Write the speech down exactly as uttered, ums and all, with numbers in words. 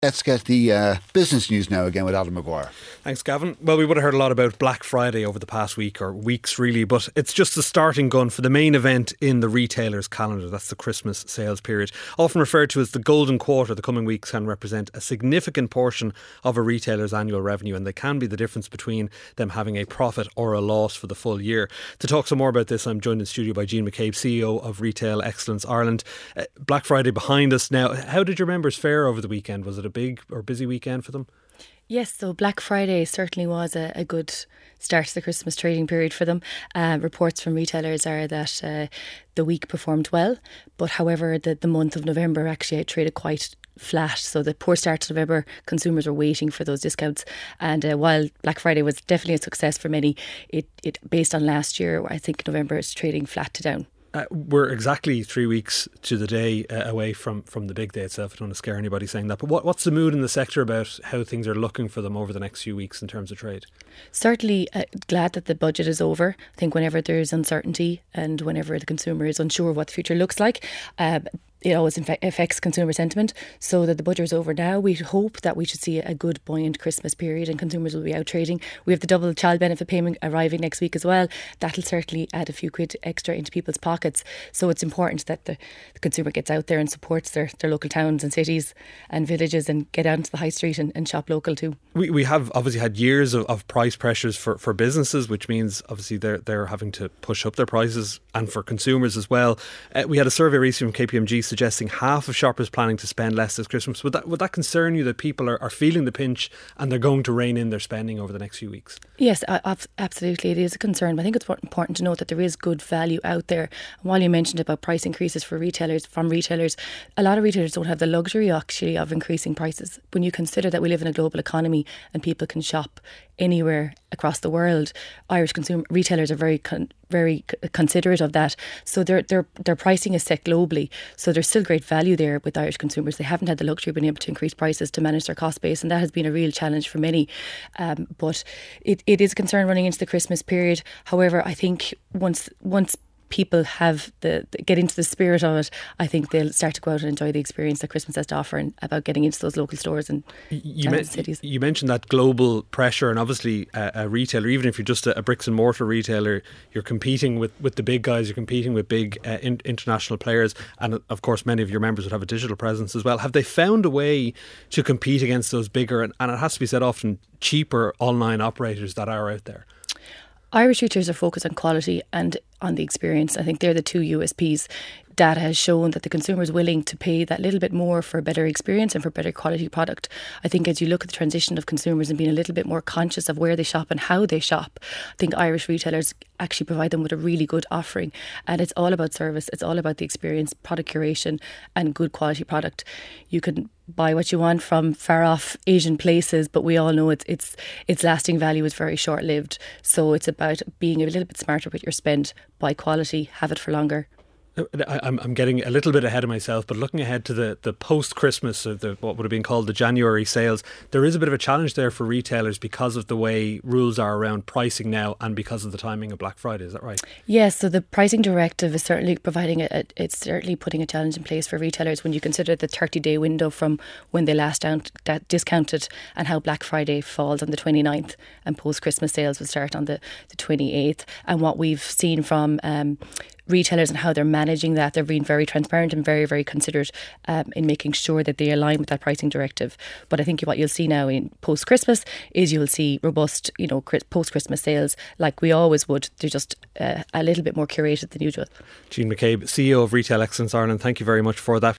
Let's get the uh, business news now again with Adam Maguire. Thanks, Gavin. Well, we would have heard a lot about Black Friday over the past week, or weeks really, but it's just the starting gun for the main event in the retailer's calendar. That's the Christmas sales period. Often referred to as the golden quarter, the coming weeks can represent a significant portion of a retailer's annual revenue, and they can be the difference between them having a profit or a loss for the full year. To talk some more about this, I'm joined in studio by Jean McCabe, C E O of Retail Excellence Ireland. Uh, Black Friday behind us now. How did your members fare over the weekend? Was it a big or busy weekend for them? Yes, so Black Friday certainly was a, a good start to the Christmas trading period for them. Uh, reports from retailers are that uh, the week performed well, but however the, the month of November actually traded quite flat. So the poor start to November, consumers were waiting for those discounts, and uh, while Black Friday was definitely a success for many, it, it based on last year, I think November is trading flat to down. Uh, we're exactly three weeks to the day uh, away from, from the big day itself. I don't want to scare anybody saying that. But what, what's the mood in the sector about how things are looking for them over the next few weeks in terms of trade? Certainly uh, glad that the budget is over. I think whenever there's uncertainty and whenever the consumer is unsure what the future looks like, uh, it always affects consumer sentiment. So that the budget is over now, we hope that we should see a good buoyant Christmas period and consumers will be out trading. We have the double child benefit payment arriving next week as well. That'll certainly add a few quid extra into people's pockets. So it's important that the, the consumer gets out there and supports their, their local towns and cities and villages and get out to the high street and, and shop local too. We we have obviously had years of, of price pressures for, for businesses, which means obviously they're they're having to push up their prices, and for consumers as well. Uh, we had a survey recently from K P M G suggesting half of shoppers planning to spend less this Christmas. Would that would that concern you that people are, are feeling the pinch and they're going to rein in their spending over the next few weeks? Yes, absolutely. It is a concern. But I think it's important to note that there is good value out there. And while you mentioned about price increases for retailers, from retailers, a lot of retailers don't have the luxury actually of increasing prices. When you consider that we live in a global economy and people can shop anywhere across the world, Irish consumer retailers are very con- very considerate of that. So their their their pricing is set globally. So there's still great value there with Irish consumers. They haven't had the luxury of being able to increase prices to manage their cost base, and that has been a real challenge for many. Um, but it, it is a concern running into the Christmas period. However, I think once once people have the get into the spirit of it, I think they'll start to go out and enjoy the experience that Christmas has to offer, and about getting into those local stores and you towns me- and cities. You mentioned that global pressure, and obviously a, a retailer, even if you're just a, a bricks and mortar retailer, you're competing with, with the big guys, you're competing with big uh, in, international players, and of course many of your members would have a digital presence as well. Have they found a way to compete against those bigger, and, and it has to be said, often cheaper online operators that are out there? Irish retailers are focused on quality and on the experience. I think they're the two U S Ps. Data has shown that the consumer is willing to pay that little bit more for a better experience and for better quality product. I think as you look at the transition of consumers and being a little bit more conscious of where they shop and how they shop, I think Irish retailers actually provide them with a really good offering. And it's all about service, it's all about the experience, product curation and good quality product. You can buy what you want from far off Asian places, but we all know it's it's its lasting value is very short lived. So it's about being a little bit smarter with your spend, buy quality, have it for longer. I'm I'm getting a little bit ahead of myself, but looking ahead to the, the post-Christmas, or the what would have been called the January sales, there is a bit of a challenge there for retailers because of the way rules are around pricing now and because of the timing of Black Friday. Is that right? Yes, so the pricing directive is certainly providing, a, a, it's certainly putting a challenge in place for retailers when you consider the thirty-day window from when they last down, that discounted, and how Black Friday falls on the twenty-ninth and post-Christmas sales will start on the, the twenty-eighth. And what we've seen from um, retailers and how they're managing that, they're being very transparent and very, very considerate um, in making sure that they align with that pricing directive. But I think what you'll see now in post-Christmas is you'll see robust, you know, post-Christmas sales like we always would. They're just uh, a little bit more curated than usual. Jean McCabe, C E O of Retail Excellence Ireland, thank you very much for that.